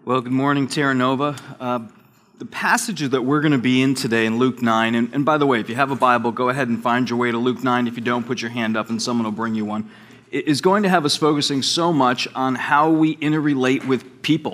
Well, good morning, Terra Nova. The passage that we're going to be in today in Luke 9, and by the way, if you have a Bible, go ahead and find your way to Luke 9. If you don't, put your hand up and someone will bring you one. It is going to have us focusing so much on how we interrelate with people.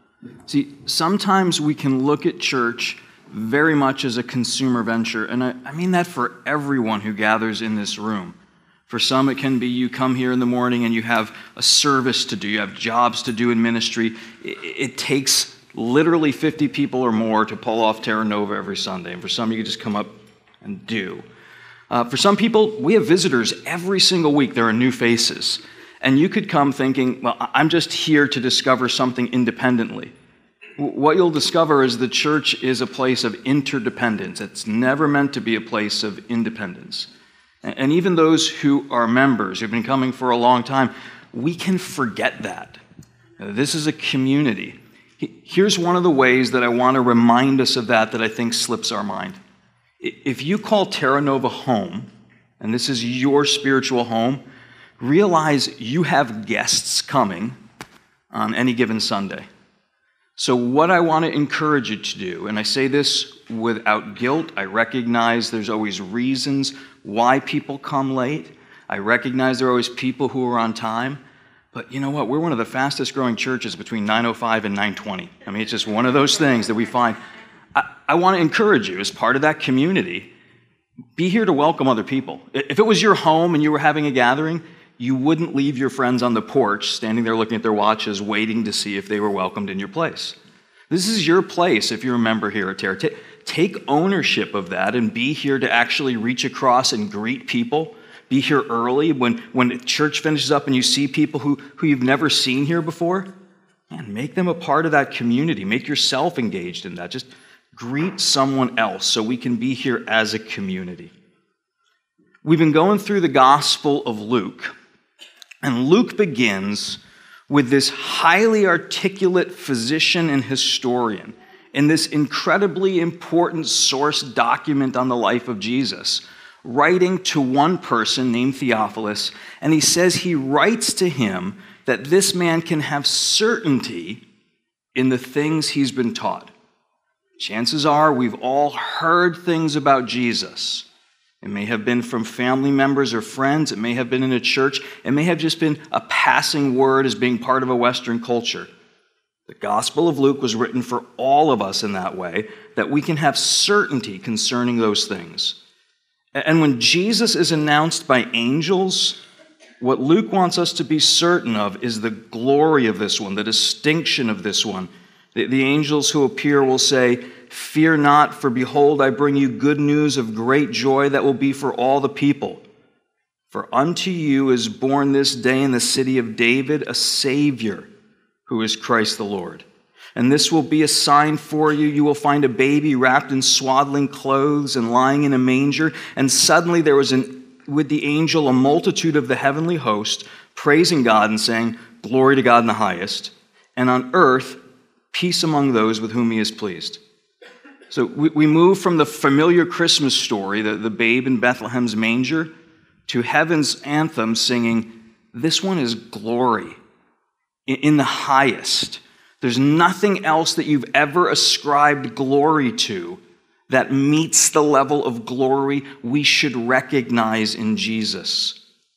See, sometimes we can look at church very much as a consumer venture, and I mean that for everyone who gathers in this room. For some, it can be you come here in the morning and you have a service to do, you have jobs to do in ministry. It takes literally 50 people or more to pull off Terra Nova every Sunday. And for some, you can just come up and do. For some people, we have visitors every single week. There are new faces. And you could come thinking, well, I'm just here to discover something independently. What you'll discover is the church is a place of interdependence. It's never meant to be a place of independence. And even those who are members, who've been coming for a long time, we can forget that. This is a community. Here's one of the ways that I want to remind us of that I think slips our mind. If you call Terra Nova home, and this is your spiritual home, realize you have guests coming on any given Sunday. So what I want to encourage you to do, and I say this without guilt, I recognize there's always reasons why people come late. I recognize there are always people who are on time. But you know what? We're one of the fastest growing churches between 9:05 and 9:20. I mean, it's just one of those things that we find. I want to encourage you as part of that community, be here to welcome other people. If it was your home and you were having a gathering, you wouldn't leave your friends on the porch standing there looking at their watches waiting to see if they were welcomed in your place. This is your place if you're a member here at Terra. Take ownership of that and be here to actually reach across and greet people. Be here early when church finishes up and you see people who you've never seen here before. Man, make them a part of that community. Make yourself engaged in that. Just greet someone else so we can be here as a community. We've been going through the Gospel of Luke. And Luke begins with this highly articulate physician and historian in this incredibly important source document on the life of Jesus, writing to one person named Theophilus, and he says he writes to him that this man can have certainty in the things he's been taught. Chances are we've all heard things about Jesus. It may have been from family members or friends. It may have been in a church. It may have just been a passing word as being part of a Western culture. The Gospel of Luke was written for all of us in that way, that we can have certainty concerning those things. And when Jesus is announced by angels, what Luke wants us to be certain of is the glory of this one, the distinction of this one. The angels who appear will say, "Fear not, for behold, I bring you good news of great joy that will be for all the people. For unto you is born this day in the city of David a Savior, who is Christ the Lord. And this will be a sign for you. You will find a baby wrapped in swaddling clothes and lying in a manger." And suddenly there was with the angel a multitude of the heavenly host, praising God and saying, "Glory to God in the highest, and on earth peace among those with whom he is pleased." So we move from the familiar Christmas story, the babe in Bethlehem's manger, to heaven's anthem singing, "This one is glory in the highest." There's nothing else that you've ever ascribed glory to that meets the level of glory we should recognize in Jesus.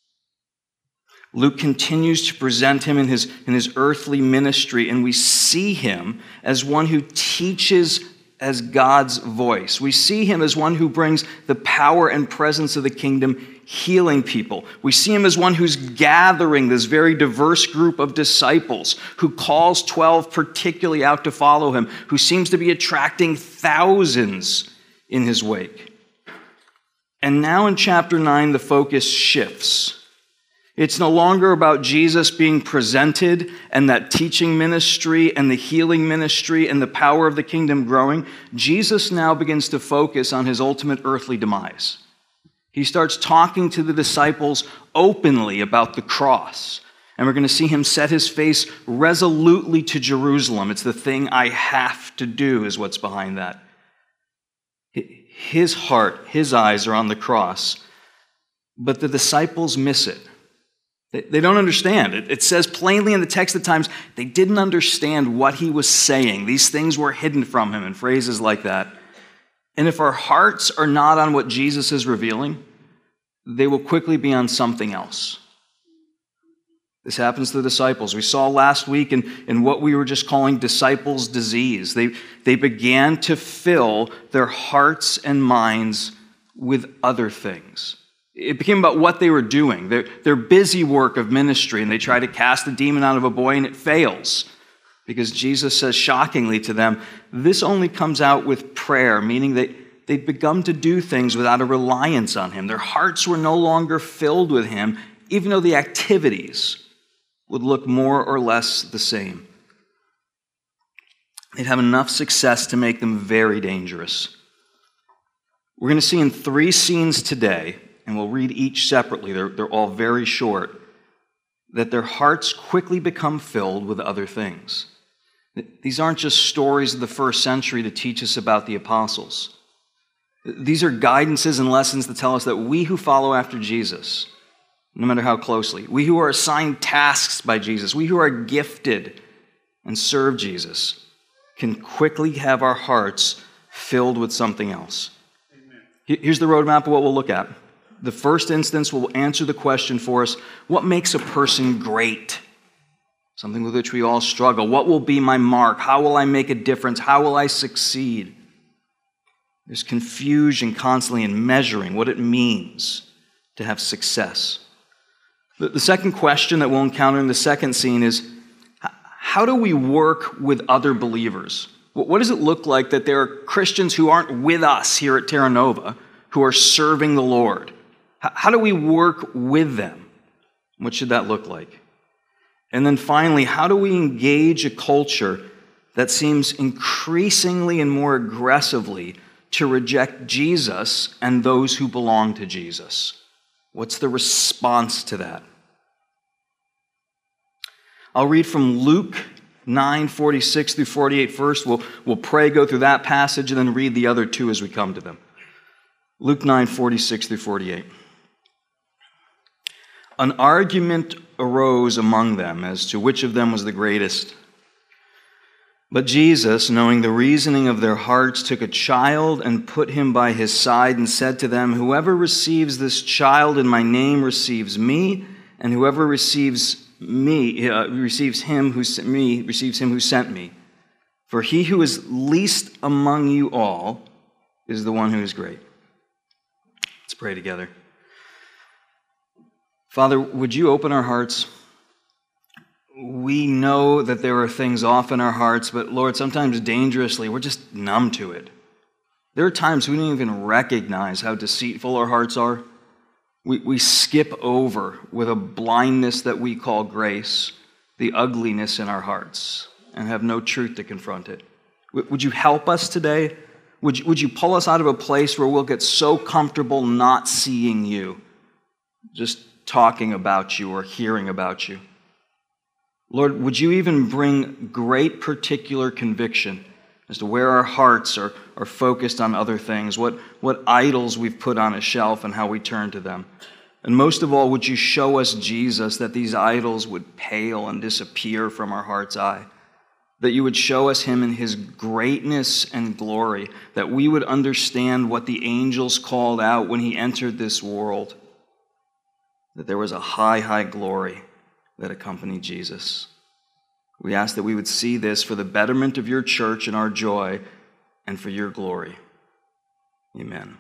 Luke continues to present him in his earthly ministry, and we see him as one who teaches as God's voice. We see him as one who brings the power and presence of the kingdom, healing people. We see him as one who's gathering this very diverse group of disciples, who calls 12 particularly out to follow him, who seems to be attracting thousands in his wake. And now in chapter 9, the focus shifts. It's no longer about Jesus being presented and that teaching ministry and the healing ministry and the power of the kingdom growing. Jesus now begins to focus on his ultimate earthly demise. He starts talking to the disciples openly about the cross. And we're going to see him set his face resolutely to Jerusalem. It's the thing I have to do is what's behind that. His heart, his eyes are on the cross. But the disciples miss it. They don't understand. It says plainly in the text at times, they didn't understand what he was saying. These things were hidden from him, and phrases like that. And if our hearts are not on what Jesus is revealing, they will quickly be on something else. This happens to the disciples. We saw last week in what we were just calling disciples' disease. They began to fill their hearts and minds with other things. It became about what they were doing, their busy work of ministry, and they try to cast a demon out of a boy, and it fails. Because Jesus says shockingly to them, this only comes out with prayer, meaning that they'd begun to do things without a reliance on him. Their hearts were no longer filled with him, even though the activities would look more or less the same. They'd have enough success to make them very dangerous. We're going to see in 3 scenes today, and we'll read each separately, they're all very short, that their hearts quickly become filled with other things. These aren't just stories of the first century to teach us about the apostles. These are guidances and lessons that tell us that we who follow after Jesus, no matter how closely, we who are assigned tasks by Jesus, we who are gifted and serve Jesus, can quickly have our hearts filled with something else. Amen. Here's the roadmap of what we'll look at. The first instance will answer the question for us, what makes a person great? Something with which we all struggle. What will be my mark? How will I make a difference? How will I succeed? There's confusion constantly in measuring what it means to have success. The second question that we'll encounter in the second scene is, how do we work with other believers? What does it look like that there are Christians who aren't with us here at Terra Nova who are serving the Lord? How do we work with them? What should that look like? And then finally, how do we engage a culture that seems increasingly and more aggressively to reject Jesus and those who belong to Jesus? What's the response to that? I'll read from Luke 9:46 through 48 first. We'll pray, go through that passage, and then read the other 2 as we come to them. Luke 9:46 through 48. An argument arose among them as to which of them was the greatest. But Jesus, knowing the reasoning of their hearts, took a child and put him by his side and said to them, whoever receives this child in my name receives me, and whoever receives me receives him who sent me. For he who is least among you all is the one who is great. Let's pray together. Father, would you open our hearts? We know that there are things off in our hearts, but Lord, sometimes dangerously, we're just numb to it. There are times we don't even recognize how deceitful our hearts are. We skip over with a blindness that we call grace, the ugliness in our hearts, and have no truth to confront it. Would you help us today? Would you pull us out of a place where we'll get so comfortable not seeing you, just talking about you or hearing about you? Lord, would you even bring great particular conviction as to where our hearts are focused on other things, what idols we've put on a shelf and how we turn to them. And most of all, would you show us Jesus, that these idols would pale and disappear from our heart's eye, that you would show us him in his greatness and glory, that we would understand what the angels called out when he entered this world, that there was a high, high glory that accompanied Jesus. We ask that we would see this for the betterment of your church and our joy and for your glory. Amen.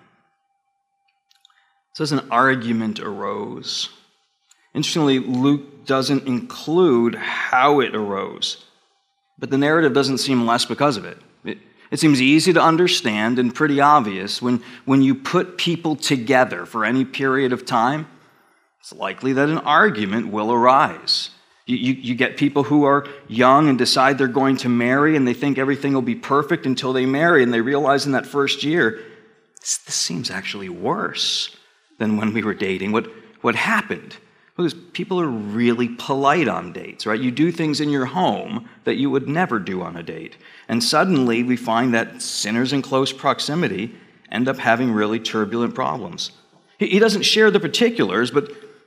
It says an argument arose. Interestingly, Luke doesn't include how it arose, but the narrative doesn't seem less because of it. It seems easy to understand and pretty obvious when you put people together for any period of time, it's likely that an argument will arise. You get people who are young and decide they're going to marry, and they think everything will be perfect until they marry, and they realize in that first year, this seems actually worse than when we were dating. What happened? Because people are really polite on dates, right? You do things in your home that you would never do on a date. And suddenly we find that sinners in close proximity end up having really turbulent problems. He doesn't share the particulars, but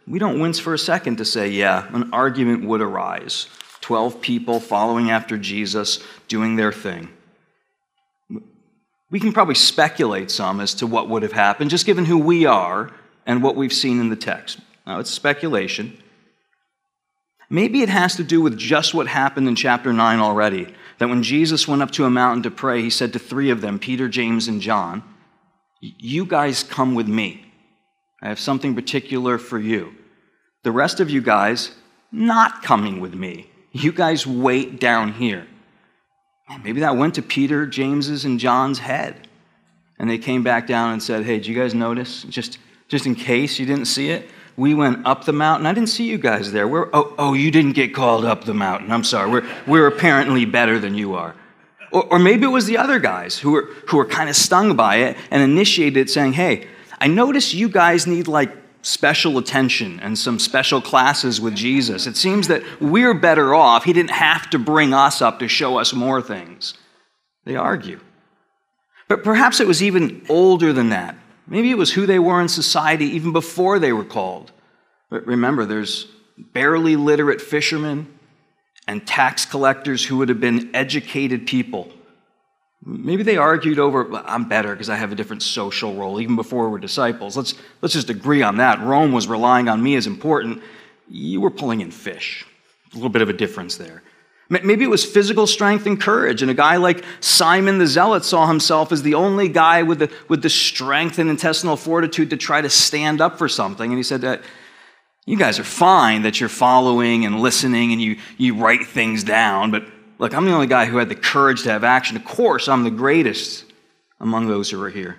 we don't wince for a second to say, yeah, an argument would arise. 12 people following after Jesus, doing their thing. We can probably speculate some as to what would have happened, just given who we are and what we've seen in the text. Now, it's speculation. Maybe it has to do with just what happened in chapter 9 already, that when Jesus went up to a mountain to pray, he said to 3 of them, Peter, James, and John, you guys come with me. I have something particular for you. The rest of you guys, not coming with me. You guys wait down here. Maybe that went to Peter, James's, and John's head. And they came back down and said, hey, did you guys notice? Just in case you didn't see it, we went up the mountain. I didn't see you guys there. You didn't get called up the mountain. I'm sorry. We're apparently better than you are. Or maybe it was the other guys who were kind of stung by it and initiated it, saying, hey, I notice you guys need special attention and some special classes with Jesus. It seems that we're better off. He didn't have to bring us up to show us more things. They argue. But perhaps it was even older than that. Maybe it was who they were in society even before they were called. But remember, there's barely literate fishermen and tax collectors who would have been educated people. Maybe they argued over, I'm better because I have a different social role, even before we're disciples. Let's just agree on that. Rome was relying on me as important. You were pulling in fish. A little bit of a difference there. Maybe it was physical strength and courage, and a guy like Simon the Zealot saw himself as the only guy with the strength and intestinal fortitude to try to stand up for something. And he said, you guys are fine that you're following and listening and you write things down, but look, I'm the only guy who had the courage to have action. Of course, I'm the greatest among those who are here.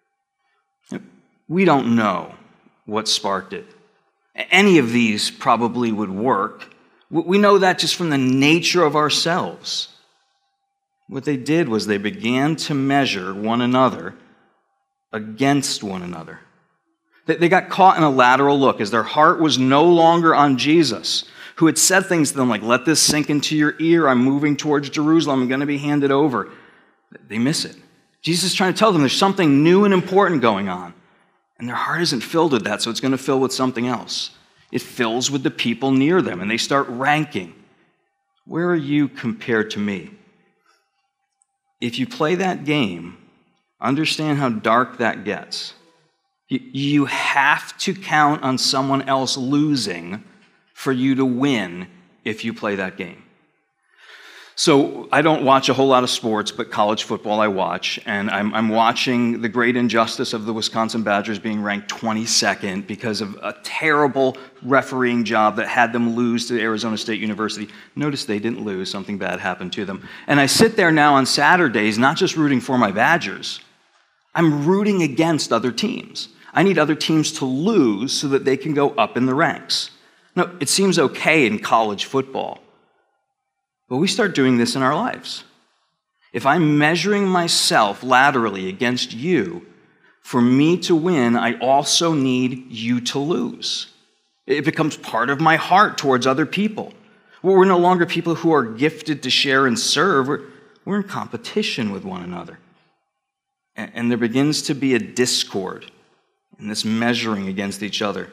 We don't know what sparked it. Any of these probably would work. We know that just from the nature of ourselves. What they did was they began to measure one another against one another. They got caught in a lateral look as their heart was no longer on Jesus, who had said things to them like, let this sink into your ear. I'm moving towards Jerusalem. I'm going to be handed over. They miss it. Jesus is trying to tell them there's something new and important going on. And their heart isn't filled with that, so it's going to fill with something else. It fills with the people near them, and they start ranking. Where are you compared to me? If you play that game, understand how dark that gets. You have to count on someone else losing for you to win if you play that game. So I don't watch a whole lot of sports, but college football I watch, and I'm watching the great injustice of the Wisconsin Badgers being ranked 22nd because of a terrible refereeing job that had them lose to Arizona State University. Notice they didn't lose, something bad happened to them. And I sit there now on Saturdays, not just rooting for my Badgers, I'm rooting against other teams. I need other teams to lose so that they can go up in the ranks. Now, it seems okay in college football, but we start doing this in our lives. If I'm measuring myself laterally against you, for me to win, I also need you to lose. It becomes part of my heart towards other people. We're no longer people who are gifted to share and serve. We're in competition with one another. And there begins to be a discord in this measuring against each other.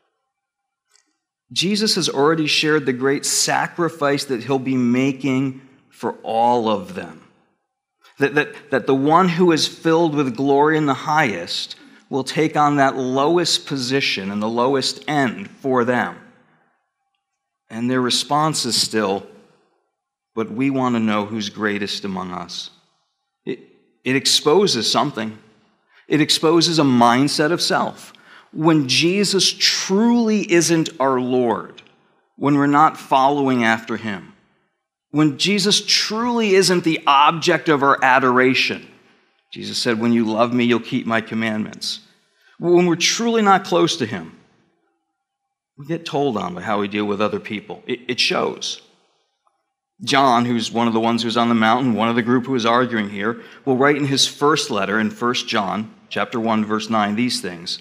Jesus has already shared the great sacrifice that he'll be making for all of them. That the one who is filled with glory in the highest will take on that lowest position and the lowest end for them. And their response is still, but we want to know who's greatest among us. It exposes something. It exposes a mindset of self. When Jesus truly isn't our Lord, when we're not following after him, when Jesus truly isn't the object of our adoration, Jesus said, when you love me, you'll keep my commandments. When we're truly not close to him, we get told on by how we deal with other people. It shows. John, who's one of the ones who's on the mountain, one of the group who is arguing here, will write in his first letter in 1 John, chapter 1, verse 9, these things.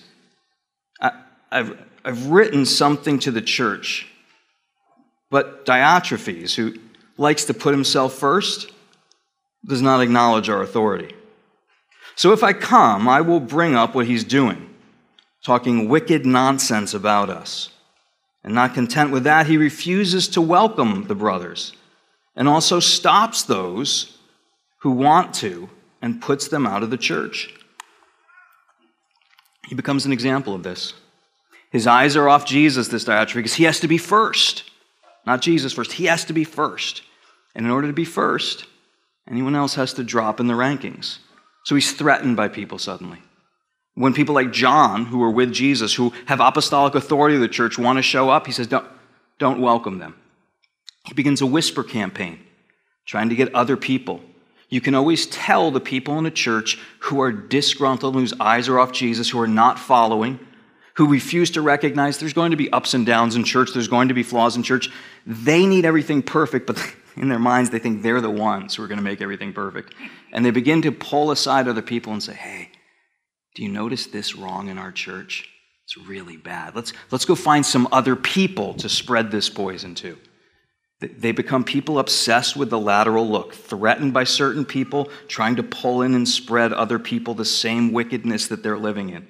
I've written something to the church, but Diotrephes, who likes to put himself first, does not acknowledge our authority. So if I come, I will bring up what he's doing, talking wicked nonsense about us. And not content with that, he refuses to welcome the brothers and also stops those who want to and puts them out of the church. He becomes an example of this. His eyes are off Jesus, this Diotrephes, because he has to be first. Not Jesus first. He has to be first. And in order to be first, anyone else has to drop in the rankings. So he's threatened by people suddenly. When people like John, who are with Jesus, who have apostolic authority of the church, want to show up, he says, don't welcome them. He begins a whisper campaign, trying to get other people. You can always tell the people in a church who are disgruntled, whose eyes are off Jesus, who are not following, who refuse to recognize there's going to be ups and downs in church, there's going to be flaws in church. They need everything perfect, but in their minds they think they're the ones who are going to make everything perfect. And they begin to pull aside other people and say, hey, do you notice this wrong in our church? It's really bad. Let's go find some other people to spread this poison to. They become people obsessed with the lateral look, threatened by certain people, trying to pull in and spread other people the same wickedness that they're living in.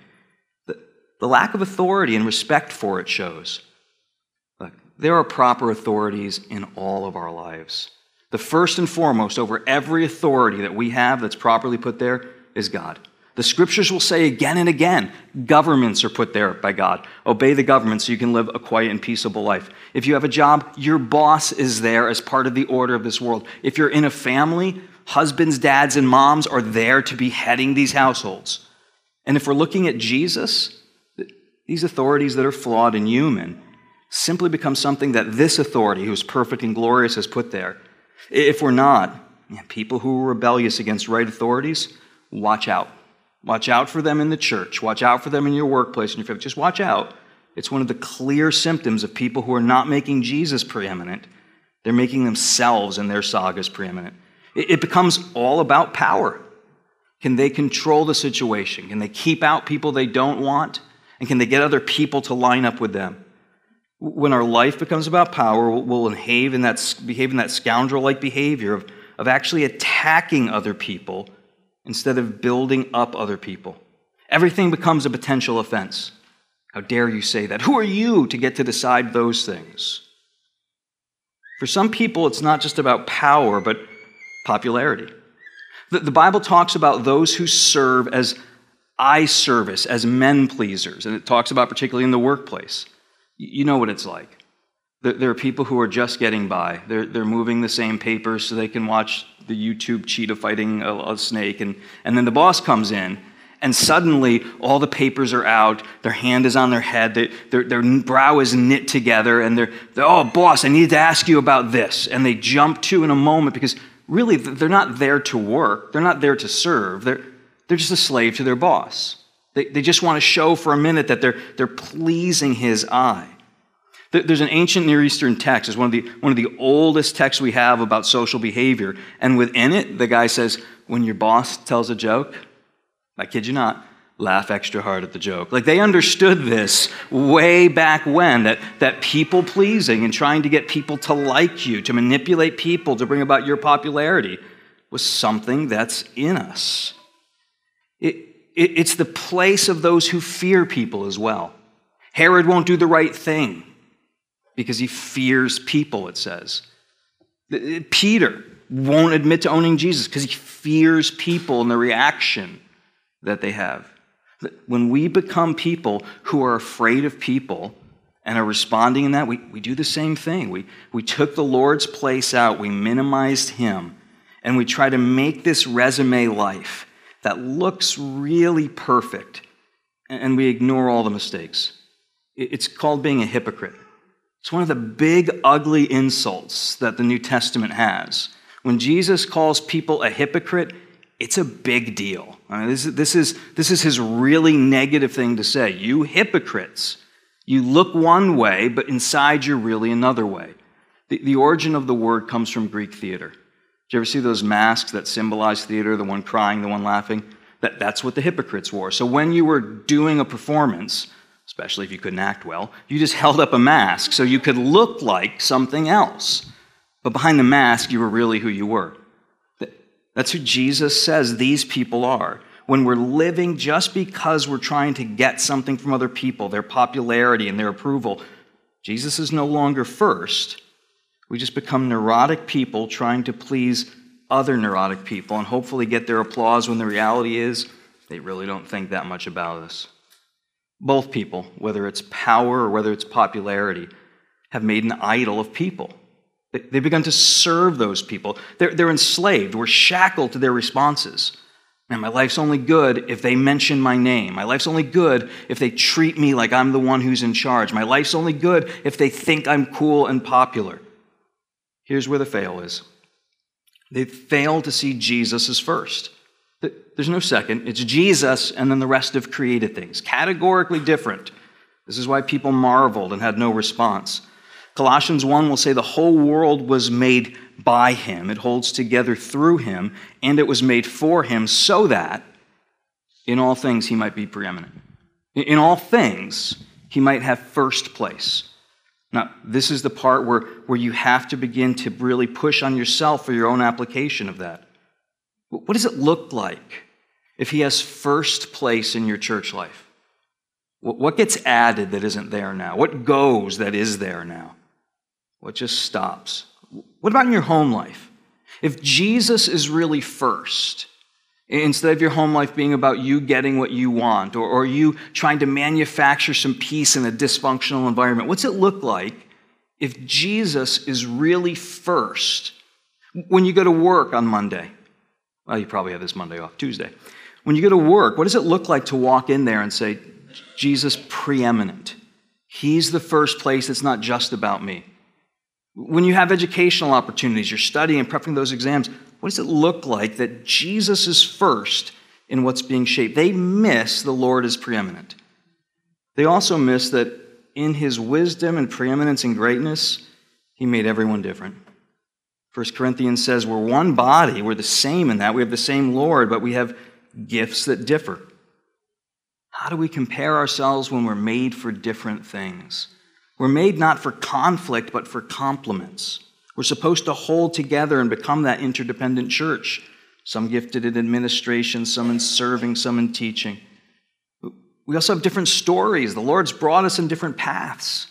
The lack of authority and respect for it shows. Look, there are proper authorities in all of our lives. The first and foremost over every authority that we have that's properly put there is God. The scriptures will say again and again, governments are put there by God. Obey the government so you can live a quiet and peaceable life. If you have a job, your boss is there as part of the order of this world. If you're in a family, husbands, dads, and moms are there to be heading these households. And if we're looking at Jesus, these authorities that are flawed and human simply become something that this authority, who's perfect and glorious, has put there. If we're not, people who are rebellious against right authorities, watch out. Watch out for them in the church. Watch out for them in your workplace and your family. Just watch out. It's one of the clear symptoms of people who are not making Jesus preeminent. They're making themselves and their sagas preeminent. It becomes all about power. Can they control the situation? Can they keep out people they don't want? And can they get other people to line up with them? When our life becomes about power, we'll behave in that scoundrel-like behavior of actually attacking other people instead of building up other people. Everything becomes a potential offense. How dare you say that? Who are you to get to decide those things? For some people, it's not just about power, but popularity. The Bible talks about those who serve as eye service, as men pleasers, and it talks about particularly in the workplace. You know what it's like. There are people who are just getting by. They're moving the same papers so they can watch the YouTube cheetah fighting a snake, and then the boss comes in, and suddenly all the papers are out, their hand is on their head, their brow is knit together, and they're, oh, boss, I need to ask you about this. And they jump to in a moment because really they're not there to work, they're not there to serve, they're just a slave to their boss. They just want to show for a minute that they're pleasing his eye. There's an ancient Near Eastern text. It's one of the oldest texts we have about social behavior. And within it, the guy says, when your boss tells a joke, I kid you not, laugh extra hard at the joke. Like they understood this way back when, that people pleasing and trying to get people to like you, to manipulate people, to bring about your popularity was something that's in us. It's the place of those who fear people as well. Herod won't do the right thing because he fears people, it says. Peter won't admit to owning Jesus because he fears people and the reaction that they have. When we become people who are afraid of people and are responding in that, we do the same thing. We took the Lord's place out, we minimized him, and we try to make this resume life that looks really perfect, and we ignore all the mistakes. It's called being a hypocrite. It's one of the big, ugly insults that the New Testament has. When Jesus calls people a hypocrite, it's a big deal. I mean, this is his really negative thing to say. You hypocrites. You look one way, but inside you're really another way. The origin of the word comes from Greek theater. Did you ever see those masks that symbolize theater, the one crying, the one laughing? That's what the hypocrites wore. So when you were doing a performance, especially if you couldn't act well, you just held up a mask so you could look like something else. But behind the mask, you were really who you were. That's who Jesus says these people are. When we're living just because we're trying to get something from other people, their popularity and their approval, Jesus is no longer first. We just become neurotic people trying to please other neurotic people and hopefully get their applause when the reality is they really don't think that much about us. Both people, whether it's power or whether it's popularity, have made an idol of people. They've begun to serve those people. They're enslaved. We're shackled to their responses. Man, my life's only good if they mention my name. My life's only good if they treat me like I'm the one who's in charge. My life's only good if they think I'm cool and popular. Here's where the fail is. They fail to see Jesus as first. There's no second. It's Jesus and then the rest of created things. Categorically different. This is why people marveled and had no response. Colossians 1 will say the whole world was made by him. It holds together through him, and it was made for him so that in all things he might be preeminent. In all things, he might have first place. Now, this is the part where you have to begin to really push on yourself for your own application of that. What does it look like if he has first place in your church life? What gets added that isn't there now? What goes that is there now? What just stops? What about in your home life? If Jesus is really first, instead of your home life being about you getting what you want or you trying to manufacture some peace in a dysfunctional environment, what's it look like if Jesus is really first when you go to work on Monday? Well, you probably have this Monday off, Tuesday. When you go to work, what does it look like to walk in there and say, Jesus preeminent? He's the first place. It's not just about me. When you have educational opportunities, you're studying and prepping those exams, what does it look like that Jesus is first in what's being shaped? They miss the Lord as preeminent. They also miss that in his wisdom and preeminence and greatness, he made everyone different. 1 Corinthians says we're one body, we're the same in that. We have the same Lord, but we have gifts that differ. How do we compare ourselves when we're made for different things? We're made not for conflict, but for complements. We're supposed to hold together and become that interdependent church. Some gifted in administration, some in serving, some in teaching. We also have different stories. The Lord's brought us in different paths.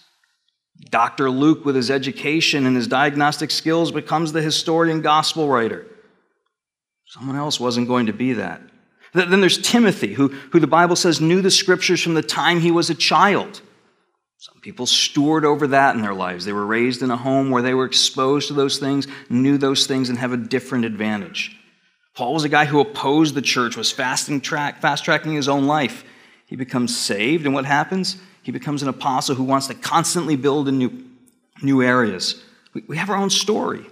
Dr. Luke, with his education and his diagnostic skills, becomes the historian gospel writer. Someone else wasn't going to be that. Then there's Timothy, who the Bible says knew the scriptures from the time he was a child. Some people steward over that in their lives. They were raised in a home where they were exposed to those things, knew those things, and have a different advantage. Paul was a guy who opposed the church, was fast-tracking his own life. He becomes saved, and what happens? He becomes an apostle who wants to constantly build in new areas. We have our own story.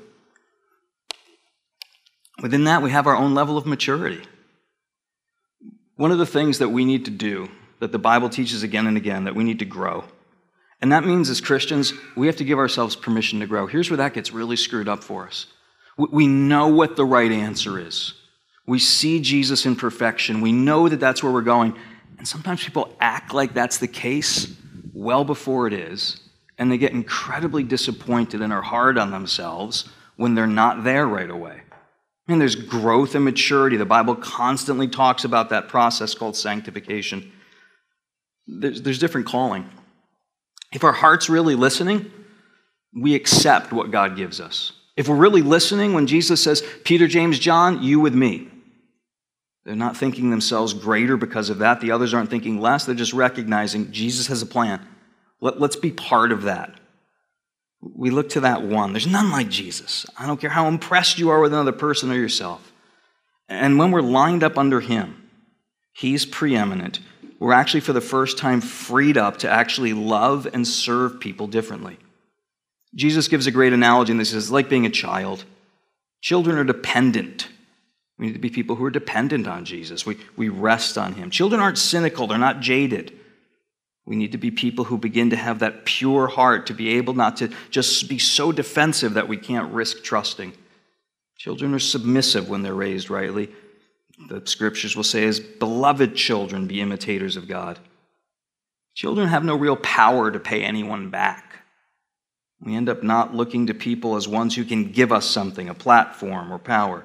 Within that, we have our own level of maturity. One of the things that we need to do, that the Bible teaches again and again, that we need to grow. And that means as Christians, we have to give ourselves permission to grow. Here's where that gets really screwed up for us. We know what the right answer is. We see Jesus in perfection. We know that that's where we're going. And sometimes people act like that's the case well before it is, and they get incredibly disappointed and are hard on themselves when they're not there right away. And there's growth and maturity. The Bible constantly talks about that process called sanctification. There's different calling. If our heart's really listening, we accept what God gives us. If we're really listening, when Jesus says, Peter, James, John, you with me, they're not thinking themselves greater because of that. The others aren't thinking less. They're just recognizing Jesus has a plan. Let's be part of that. We look to that one. There's none like Jesus. I don't care how impressed you are with another person or yourself. And when we're lined up under him, he's preeminent. We're actually, for the first time, freed up to actually love and serve people differently. Jesus gives a great analogy, and this is like being a child. Children are dependent. We need to be people who are dependent on Jesus. We rest on him. Children aren't cynical. They're not jaded. We need to be people who begin to have that pure heart, to be able not to just be so defensive that we can't risk trusting. Children are submissive when they're raised rightly. The scriptures will say, as beloved children, be imitators of God. Children have no real power to pay anyone back. We end up not looking to people as ones who can give us something, a platform or power.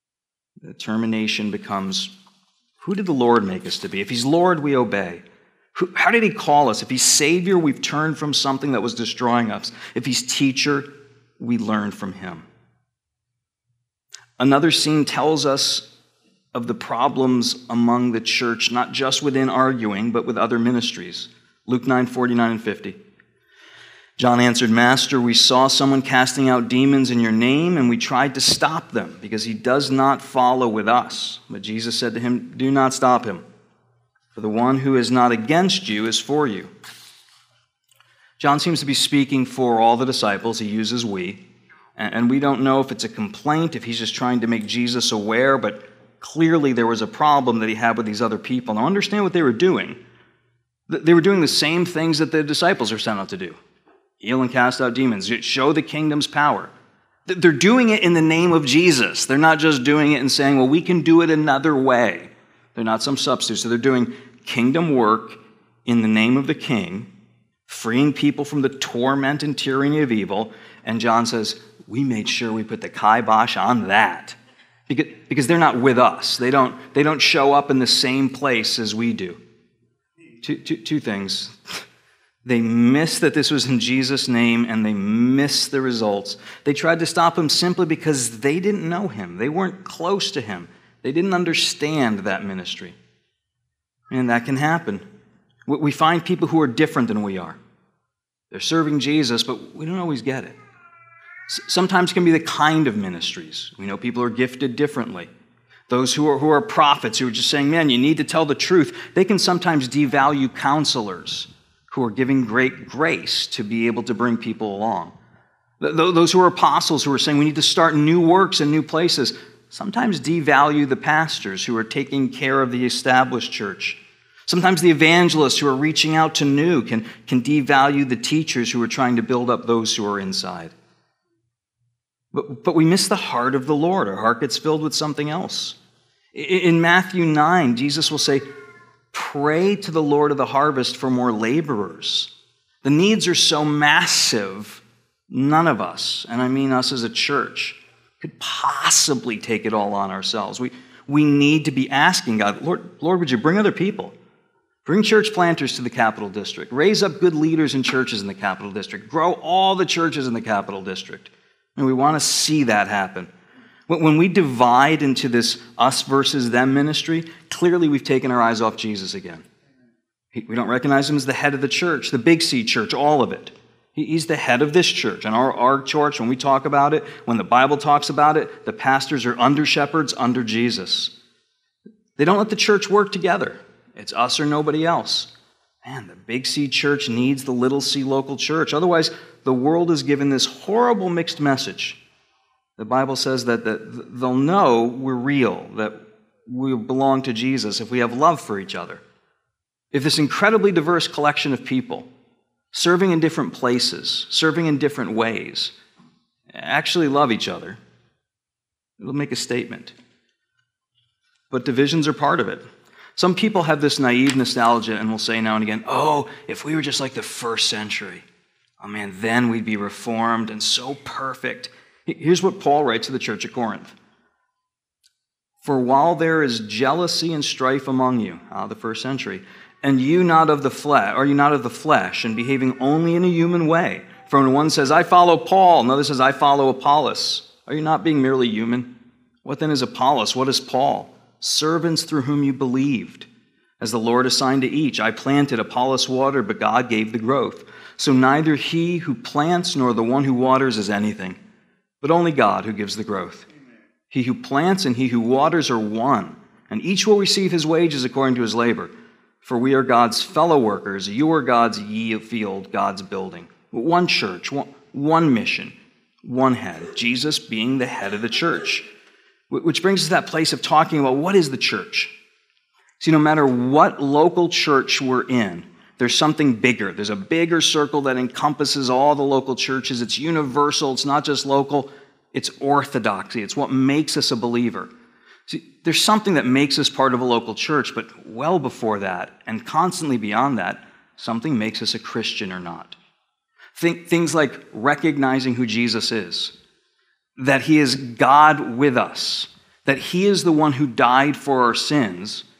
The determination becomes, who did the Lord make us to be? If he's Lord, we obey. How did he call us? If he's Savior, we've turned from something that was destroying us. If he's teacher, we learn from him. Another scene tells us of the problems among the church, not just within arguing, but with other ministries. Luke 9:49 and 50. John answered, Master, we saw someone casting out demons in your name, and we tried to stop them because he does not follow with us. But Jesus said to him, do not stop him, for the one who is not against you is for you. John seems to be speaking for all the disciples. He uses we. And we don't know if it's a complaint, if he's just trying to make Jesus aware, but clearly there was a problem that he had with these other people. Now understand what they were doing. They were doing the same things that the disciples are sent out to do. Heal and cast out demons. Show the kingdom's power. They're doing it in the name of Jesus. They're not just doing it and saying, well, we can do it another way. They're not some substitute. So they're doing kingdom work in the name of the king, freeing people from the torment and tyranny of evil. And John says, we made sure we put the kibosh on that. Because they're not with us. They don't show up in the same place as we do. Two things. They missed that this was in Jesus' name, and they missed the results. They tried to stop him simply because they didn't know him. They weren't close to him. They didn't understand that ministry. And that can happen. We find people who are different than we are. They're serving Jesus, but we don't always get it. Sometimes it can be the kind of ministries. We know people are gifted differently. Those who are prophets, who are just saying, man, you need to tell the truth, they can sometimes devalue counselors who are giving great grace to be able to bring people along. Those who are apostles who are saying we need to start new works in new places, sometimes devalue the pastors who are taking care of the established church. Sometimes the evangelists who are reaching out to new can devalue the teachers who are trying to build up those who are inside. But we miss the heart of the Lord. Our heart gets filled with something else. In Matthew 9, Jesus will say, pray to the Lord of the harvest for more laborers. The needs are so massive, none of us, and I mean us as a church, could possibly take it all on ourselves. We need to be asking God, Lord, would you bring other people? Bring church planters to the Capital District. Raise up good leaders in churches in the Capital District. Grow all the churches in the Capital District. And we want to see that happen. When we divide into this us versus them ministry, clearly we've taken our eyes off Jesus again. We don't recognize him as the head of the church, the Big C church, all of it. He's the head of this church. And our church, when we talk about it, when the Bible talks about it, the pastors are under shepherds under Jesus. They don't let the church work together. It's us or nobody else. Man, the Big C church needs the little c local church. Otherwise, the world is given this horrible mixed message. The Bible says that they'll know we're real, that we belong to Jesus if we have love for each other. If this incredibly diverse collection of people, serving in different places, serving in different ways, actually love each other, it'll make a statement. But divisions are part of it. Some people have this naive nostalgia and will say now and again, oh, if we were just like the first century, oh man, then we'd be reformed and so perfect. Here's what Paul writes to the church at Corinth. For while there is jealousy and strife among you, the first century, and you not of the flesh, are you not of the flesh, and behaving only in a human way? For when one says, I follow Paul, another says, I follow Apollos. Are you not being merely human? What then is Apollos? What is Paul? Servants through whom you believed, as the Lord assigned to each. I planted, Apollos watered, but God gave the growth. So neither he who plants nor the one who waters is anything, but only God who gives the growth. Amen. He who plants and he who waters are one, and each will receive his wages according to his labor. For we are God's fellow workers, you are God's field, God's building. One church, one mission, one head, Jesus being the head of the church. Which brings us to that place of talking about what is the church. See, no matter what local church we're in, there's something bigger. There's a bigger circle that encompasses all the local churches. It's universal. It's not just local. It's orthodoxy. It's what makes us a believer. See, there's something that makes us part of a local church, but well before that, and constantly beyond that, something makes us a Christian or not. Things like recognizing who Jesus is, that he is God with us, that he is the one who died for our sins,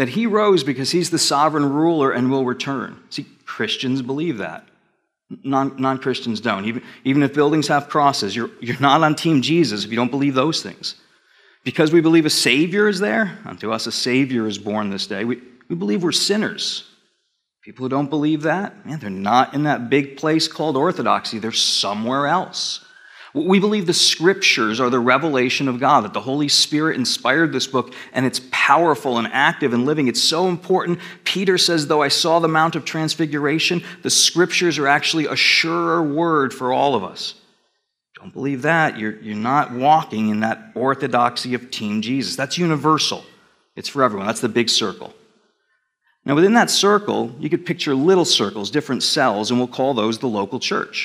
that he rose because he's the sovereign ruler and will return. See, Christians believe that. Non-Christians don't. Even if buildings have crosses, you're not on Team Jesus if you don't believe those things. Because we believe a Savior is there, unto us a Savior is born this day, we believe we're sinners. People who don't believe that, man, they're not in that big place called orthodoxy. They're somewhere else. We believe the Scriptures are the revelation of God, that the Holy Spirit inspired this book, and it's powerful and active and living. It's so important. Peter says, though I saw the Mount of Transfiguration, the Scriptures are actually a surer word for all of us. Don't believe that. You're not walking in that orthodoxy of Team Jesus. That's universal. It's for everyone. That's the big circle. Now, within that circle, you could picture little circles, different cells, and we'll call those the local church.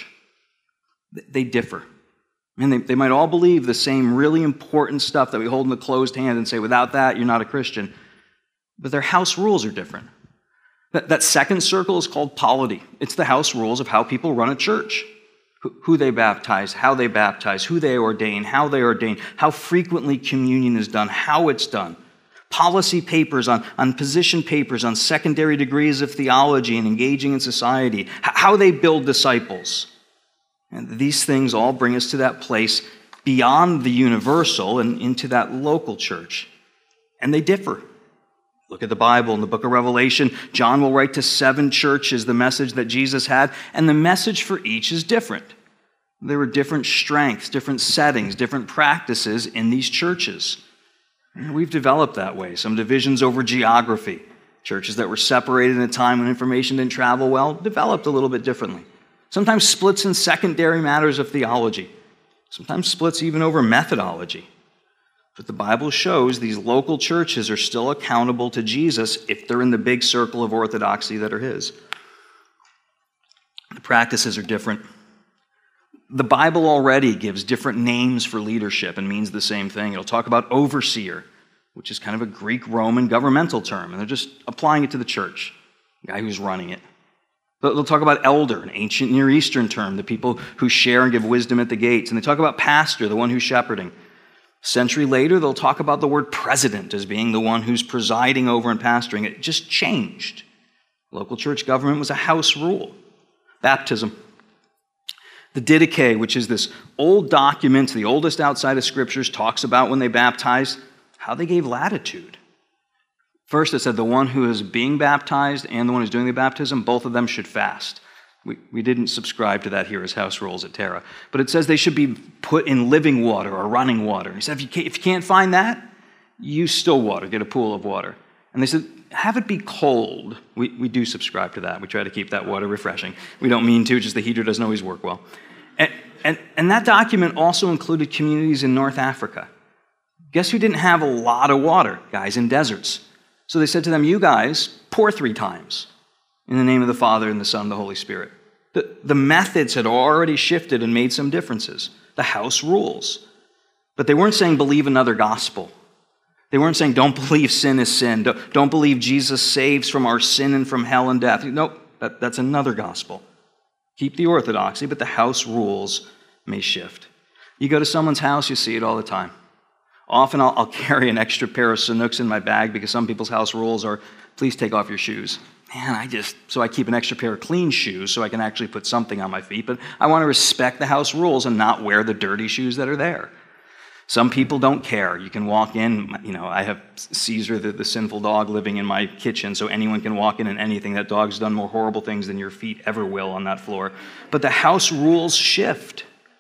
They differ. And they might all believe the same really important stuff that we hold in the closed hand and say, without that, you're not a Christian. But their house rules are different. That second circle is called polity. It's the house rules of how people run a church. Who they baptize, how they baptize, who they ordain, how they ordain, how frequently communion is done, how it's done. Policy papers on position papers, on secondary degrees of theology and engaging in society, how they build disciples. And these things all bring us to that place beyond the universal and into that local church. And they differ. Look at the Bible in the book of Revelation. John will write to 7 churches the message that Jesus had, and the message for each is different. There were different strengths, different settings, different practices in these churches. And we've developed that way. Some divisions over geography. Churches that were separated in a time when information didn't travel well developed a little bit differently. Sometimes splits in secondary matters of theology. Sometimes splits even over methodology. But the Bible shows these local churches are still accountable to Jesus if they're in the big circle of orthodoxy that are his. The practices are different. The Bible already gives different names for leadership and means the same thing. It'll talk about overseer, which is kind of a Greek-Roman governmental term, and they're just applying it to the church, the guy who's running it. They'll talk about elder, an ancient Near Eastern term, the people who share and give wisdom at the gates. And they talk about pastor, the one who's shepherding. A century later, they'll talk about the word president as being the one who's presiding over and pastoring. It just changed. Local church government was a house rule. Baptism. The Didache, which is this old document, the oldest outside of Scriptures, talks about when they baptized, how they gave latitude. First, it said the one who is being baptized and the one who's doing the baptism, both of them should fast. We didn't subscribe to that here as house rules at Terra. But it says they should be put in living water or running water. He said, if you can't find that, use still water, get a pool of water. And they said, have it be cold. We do subscribe to that. We try to keep that water refreshing. We don't mean to, just the heater doesn't always work well. And that document also included communities in North Africa. Guess who didn't have a lot of water? Guys in deserts. So they said to them, you guys, pour 3 times in the name of the Father and the Son and the Holy Spirit. The methods had already shifted and made some differences. The house rules. But they weren't saying believe another gospel. They weren't saying don't believe sin is sin. Don't believe Jesus saves from our sin and from hell and death. Nope, that's another gospel. Keep the orthodoxy, but the house rules may shift. You go to someone's house, you see it all the time. Often I'll carry an extra pair of Sanuks in my bag because some people's house rules are, please take off your shoes. Man, so I keep an extra pair of clean shoes so I can actually put something on my feet, but I want to respect the house rules and not wear the dirty shoes that are there. Some people don't care. You can walk in, I have Caesar, the sinful dog, living in my kitchen, so anyone can walk in and anything. That dog's done more horrible things than your feet ever will on that floor. But the house rules shift.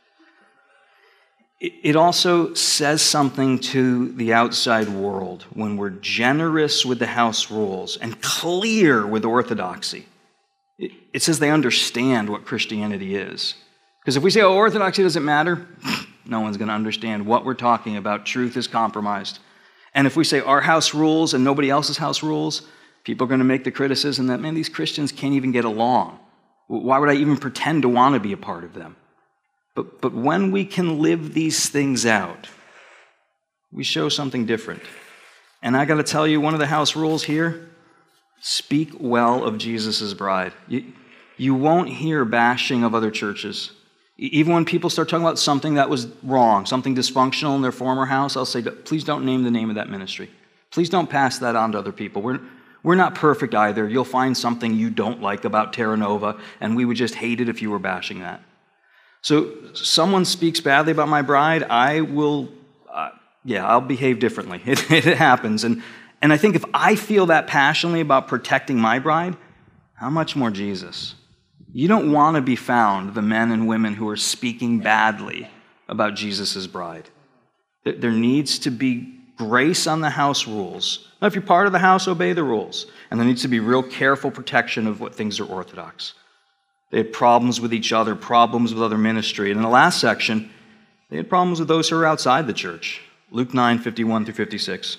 It also says something to the outside world when we're generous with the house rules and clear with orthodoxy. It says they understand what Christianity is. Because if we say, orthodoxy doesn't matter, no one's going to understand what we're talking about. Truth is compromised. And if we say our house rules and nobody else's house rules, people are going to make the criticism that, man, these Christians can't even get along. Why would I even pretend to want to be a part of them? But when we can live these things out, we show something different. And I got to tell you, one of the house rules here, speak well of Jesus' bride. You won't hear bashing of other churches. Even when people start talking about something that was wrong, something dysfunctional in their former house, I'll say, please don't name the name of that ministry. Please don't pass that on to other people. We're not perfect either. You'll find something you don't like about Terra Nova, and we would just hate it if you were bashing that. So someone speaks badly about my bride, I'll behave differently. It happens. And I think if I feel that passionately about protecting my bride, how much more Jesus? You don't want to be found the men and women who are speaking badly about Jesus' bride. There needs to be grace on the house rules. Now, if you're part of the house, obey the rules. And there needs to be real careful protection of what things are orthodox. They had problems with each other, problems with other ministry. And in the last section, they had problems with those who are outside the church. Luke 9:51-56.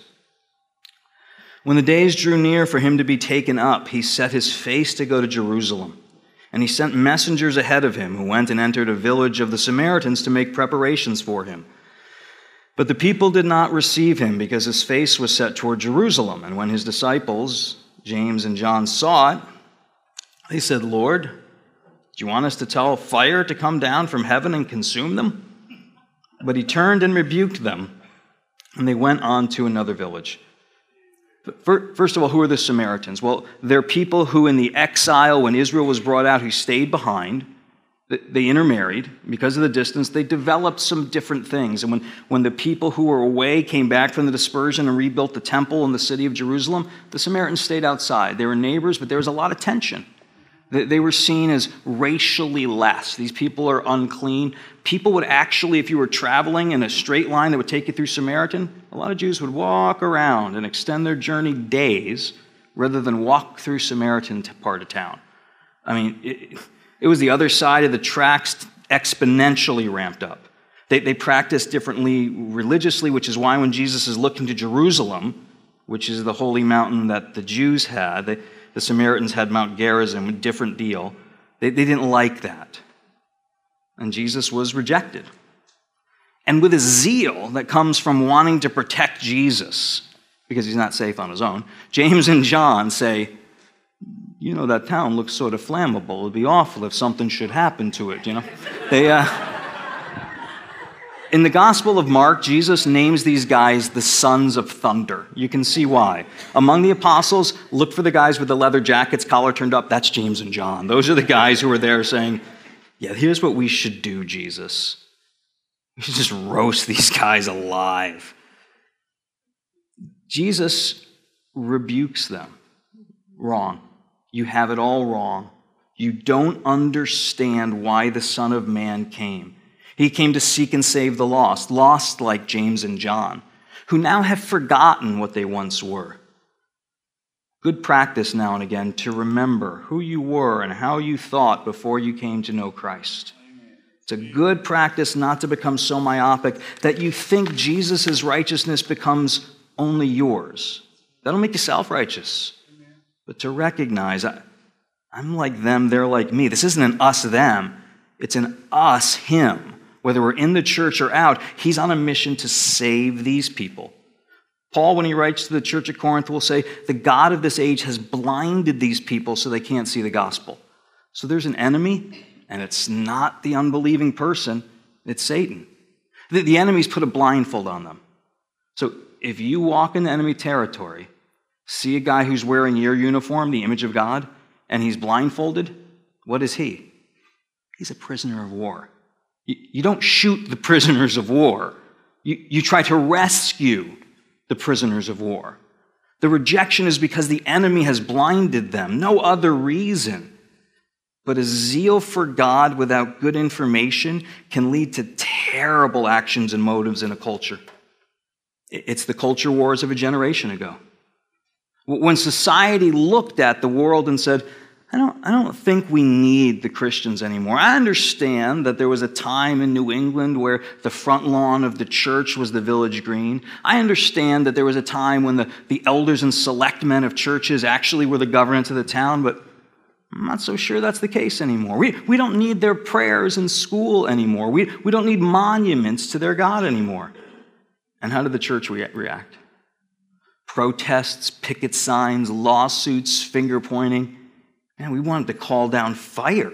When the days drew near for him to be taken up, he set his face to go to Jerusalem. And he sent messengers ahead of him, who went and entered a village of the Samaritans to make preparations for him. But the people did not receive him, because his face was set toward Jerusalem. And when his disciples, James and John, saw it, they said, "Lord, do you want us to tell fire to come down from heaven and consume them?" But he turned and rebuked them, and they went on to another village. First of all, who are the Samaritans? Well, they're people who in the exile, when Israel was brought out, who stayed behind. They intermarried. Because of the distance, they developed some different things. And when the people who were away came back from the dispersion and rebuilt the temple in the city of Jerusalem, the Samaritans stayed outside. They were neighbors, but there was a lot of tension. They were seen as racially less. These people are unclean. People would actually, if you were traveling in a straight line that would take you through Samaritan, a lot of Jews would walk around and extend their journey days rather than walk through Samaritan part of town. I mean, it was the other side of the tracks, exponentially ramped up. They practiced differently religiously, which is why when Jesus is looking to Jerusalem, which is the holy mountain that the Jews had, the Samaritans had Mount Gerizim, a different deal. They didn't like that. And Jesus was rejected. And with a zeal that comes from wanting to protect Jesus, because he's not safe on his own, James and John say, "You know, that town looks sort of flammable. It'd be awful if something should happen to it, you know." In the Gospel of Mark, Jesus names these guys the sons of thunder. You can see why. Among the apostles, look for the guys with the leather jackets, collar turned up. That's James and John. Those are the guys who are there saying, "Yeah, here's what we should do, Jesus. We should just roast these guys alive." Jesus rebukes them. Wrong. You have it all wrong. You don't understand why the Son of Man came. He came to seek and save the lost like James and John, who now have forgotten what they once were. Good practice now and again to remember who you were and how you thought before you came to know Christ. It's a good practice not to become so myopic that you think Jesus' righteousness becomes only yours. That'll make you self-righteous. But to recognize, I'm like them, they're like me. This isn't an us-them. It's an us-him. Whether we're in the church or out, he's on a mission to save these people. Paul, when he writes to the church at Corinth, will say, the God of this age has blinded these people so they can't see the gospel. So there's an enemy, and it's not the unbelieving person, it's Satan. The enemy's put a blindfold on them. So if you walk into enemy territory, see a guy who's wearing your uniform, the image of God, and he's blindfolded, what is he? He's a prisoner of war. You don't shoot the prisoners of war. You try to rescue the prisoners of war. The rejection is because the enemy has blinded them. No other reason. But a zeal for God without good information can lead to terrible actions and motives in a culture. It's the culture wars of a generation ago. When society looked at the world and said, I don't think we need the Christians anymore. I understand that there was a time in New England where the front lawn of the church was the village green. I understand that there was a time when the elders and select men of churches actually were the governance of the town, but I'm not so sure that's the case anymore. We don't need their prayers in school anymore. We don't need monuments to their God anymore. And how did the church react? Protests, picket signs, lawsuits, finger pointing. Man, we wanted to call down fire.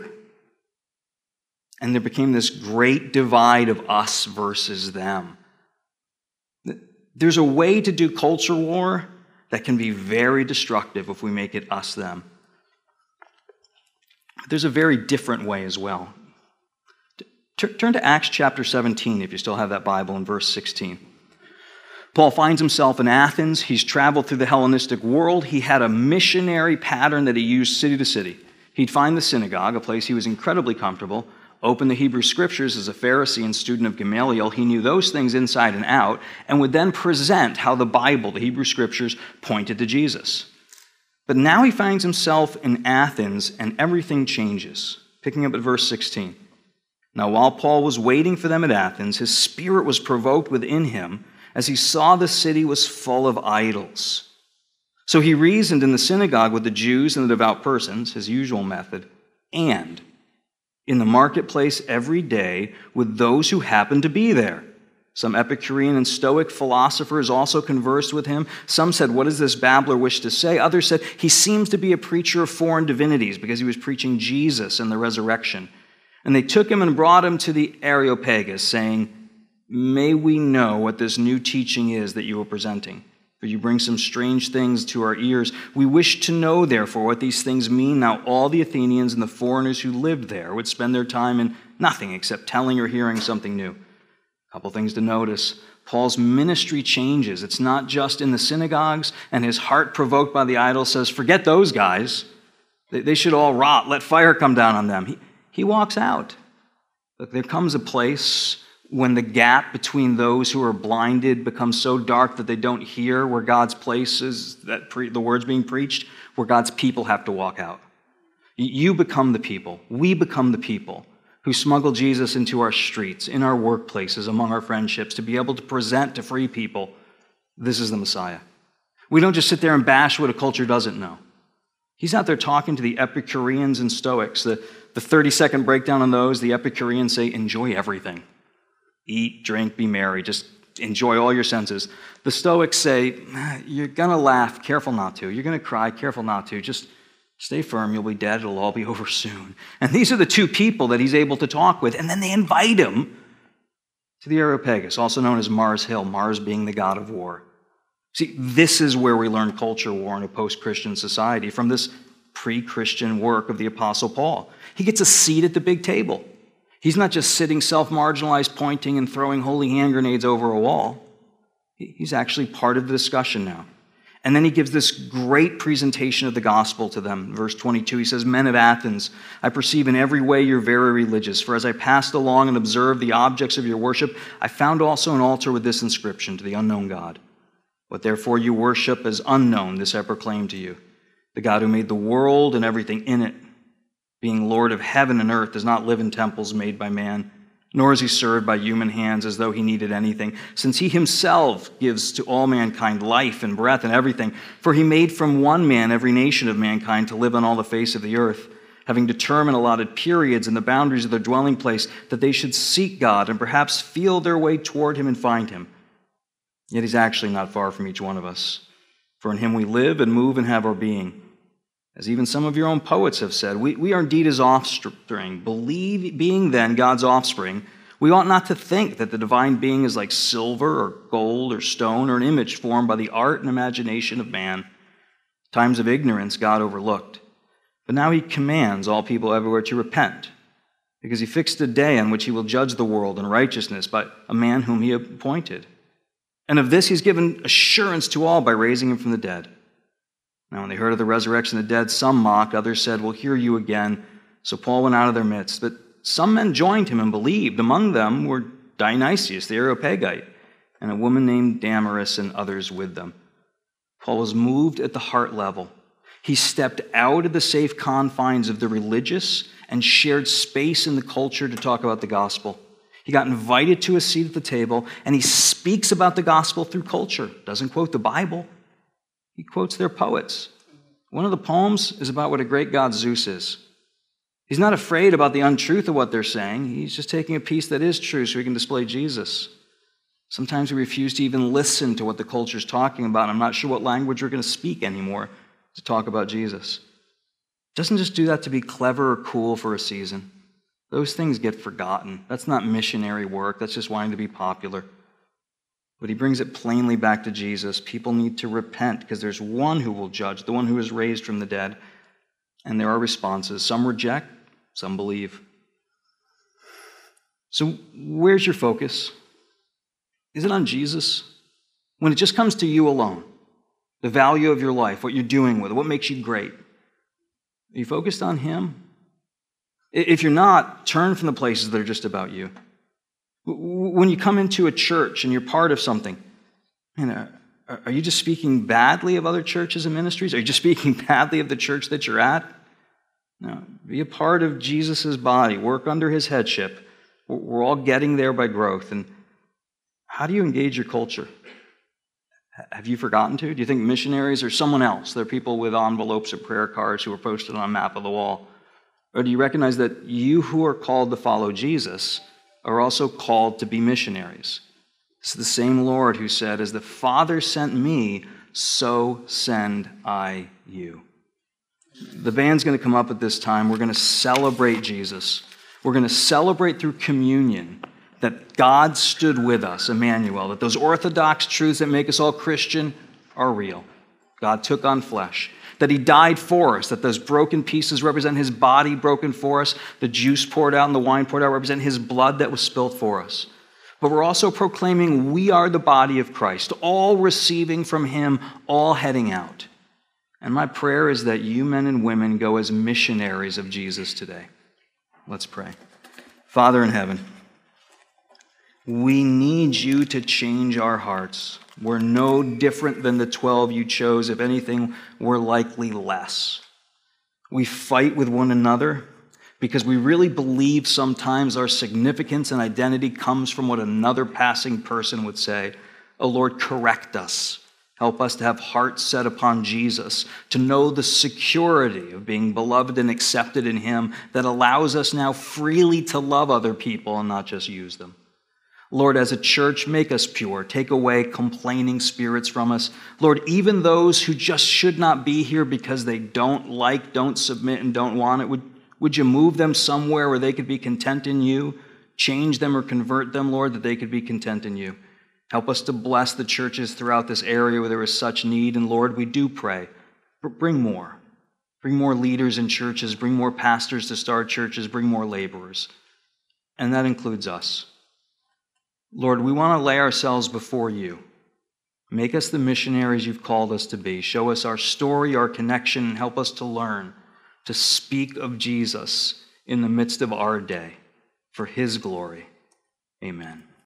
And there became this great divide of us versus them. There's a way to do culture war that can be very destructive if we make it us, them. But there's a very different way as well. Turn to Acts chapter 17 if you still have that Bible, in verse 16. Paul finds himself in Athens. He's traveled through the Hellenistic world. He had a missionary pattern that he used city to city. He'd find the synagogue, a place he was incredibly comfortable, open the Hebrew Scriptures as a Pharisee and student of Gamaliel. He knew those things inside and out, and would then present how the Bible, the Hebrew Scriptures, pointed to Jesus. But now he finds himself in Athens, and everything changes. Picking up at verse 16. Now, while Paul was waiting for them at Athens, his spirit was provoked within him as he saw the city was full of idols. So he reasoned in the synagogue with the Jews and the devout persons, his usual method, and in the marketplace every day with those who happened to be there. Some Epicurean and Stoic philosophers also conversed with him. Some said, "What does this babbler wish to say?" Others said, "He seems to be a preacher of foreign divinities," because he was preaching Jesus and the resurrection. And they took him and brought him to the Areopagus, saying, "May we know what this new teaching is that you are presenting? For you bring some strange things to our ears. We wish to know, therefore, what these things mean." Now all the Athenians and the foreigners who lived there would spend their time in nothing except telling or hearing something new. A couple things to notice. Paul's ministry changes. It's not just in the synagogues, and his heart provoked by the idol says, "Forget those guys. They should all rot. Let fire come down on them." He walks out. Look, there comes a place when the gap between those who are blinded becomes so dark that they don't hear where God's place is, that the word's being preached, where God's people have to walk out. You become the people. We become the people who smuggle Jesus into our streets, in our workplaces, among our friendships, to be able to present to free people, this is the Messiah. We don't just sit there and bash what a culture doesn't know. He's out there talking to the Epicureans and Stoics. The 30-second breakdown on those, the Epicureans say, enjoy everything. Eat, drink, be merry. Just enjoy all your senses. The Stoics say, you're going to laugh, careful not to. You're going to cry, careful not to. Just stay firm, you'll be dead, it'll all be over soon. And these are the two people that he's able to talk with. And then they invite him to the Areopagus, also known as Mars Hill, Mars being the god of war. See, this is where we learn culture war in a post-Christian society, from this pre-Christian work of the Apostle Paul. He gets a seat at the big table. He's not just sitting self-marginalized, pointing and throwing holy hand grenades over a wall. He's actually part of the discussion now. And then he gives this great presentation of the gospel to them. Verse 22, he says, "Men of Athens, I perceive in every way you're very religious. For as I passed along and observed the objects of your worship, I found also an altar with this inscription, to the unknown God. What therefore you worship as unknown, this I proclaim to you. The God who made the world and everything in it, being Lord of heaven and earth, does not live in temples made by man, nor is he served by human hands as though he needed anything, since he himself gives to all mankind life and breath and everything. For he made from one man every nation of mankind to live on all the face of the earth, having determined allotted periods and the boundaries of their dwelling place, that they should seek God and perhaps feel their way toward him and find him. Yet he's actually not far from each one of us. For in him we live and move and have our being. As even some of your own poets have said, we are indeed his offspring. Being then God's offspring, we ought not to think that the divine being is like silver or gold or stone or an image formed by the art and imagination of man. Times of ignorance God overlooked. But now he commands all people everywhere to repent, because he fixed a day on which he will judge the world in righteousness by a man whom he appointed. And of this he's given assurance to all by raising him from the dead. Now when they heard of the resurrection of the dead, some mocked, others said, we'll hear you again. So Paul went out of their midst. But some men joined him and believed. Among them were Dionysius the Areopagite, and a woman named Damaris, and others with them. Paul was moved at the heart level. He stepped out of the safe confines of the religious and shared space in the culture to talk about the gospel. He got invited to a seat at the table, and he speaks about the gospel through culture. Doesn't quote the Bible. He quotes their poets. One of the poems is about what a great god Zeus is. He's not afraid about the untruth of what they're saying. He's just taking a piece that is true so he can display Jesus. Sometimes we refuse to even listen to what the culture's talking about. I'm not sure what language we're going to speak anymore to talk about Jesus. Doesn't just do that to be clever or cool for a season. Those things get forgotten. That's not missionary work. That's just wanting to be popular. But he brings it plainly back to Jesus. People need to repent because there's one who will judge, the one who is raised from the dead. And there are responses. Some reject, some believe. So where's your focus? Is it on Jesus? When it just comes to you alone, the value of your life, what you're doing with it, what makes you great, are you focused on him? If you're not, turn from the places that are just about you. When you come into a church and you're part of something, are you just speaking badly of other churches and ministries? Are you just speaking badly of the church that you're at? No, be a part of Jesus' body. Work under his headship. We're all getting there by growth. And how do you engage your culture? Have you forgotten to? Do you think missionaries are someone else? They're people with envelopes or prayer cards who are posted on a map of the wall. Or do you recognize that you who are called to follow Jesus are also called to be missionaries? It's the same Lord who said, as the Father sent me, so send I you. The band's going to come up at this time. We're going to celebrate Jesus. We're going to celebrate through communion that God stood with us, Emmanuel, that those orthodox truths that make us all Christian are real. God took on flesh, that he died for us, that those broken pieces represent his body broken for us, the juice poured out and the wine poured out represent his blood that was spilt for us. But we're also proclaiming we are the body of Christ, all receiving from him, all heading out. And my prayer is that you men and women go as missionaries of Jesus today. Let's pray. Father in heaven, we need you to change our hearts. We're no different than the 12 you chose. If anything, we're likely less. We fight with one another because we really believe sometimes our significance and identity comes from what another passing person would say. Oh Lord, correct us. Help us to have hearts set upon Jesus, to know the security of being beloved and accepted in him that allows us now freely to love other people and not just use them. Lord, as a church, make us pure. Take away complaining spirits from us. Lord, even those who just should not be here because they don't submit, and don't want it, would you move them somewhere where they could be content in you? Change them or convert them, Lord, that they could be content in you. Help us to bless the churches throughout this area where there is such need. And Lord, we do pray, bring more. Bring more leaders in churches. Bring more pastors to start churches. Bring more laborers. And that includes us. Lord, we want to lay ourselves before you. Make us the missionaries you've called us to be. Show us our story, our connection, and help us to learn to speak of Jesus in the midst of our day for his glory. Amen.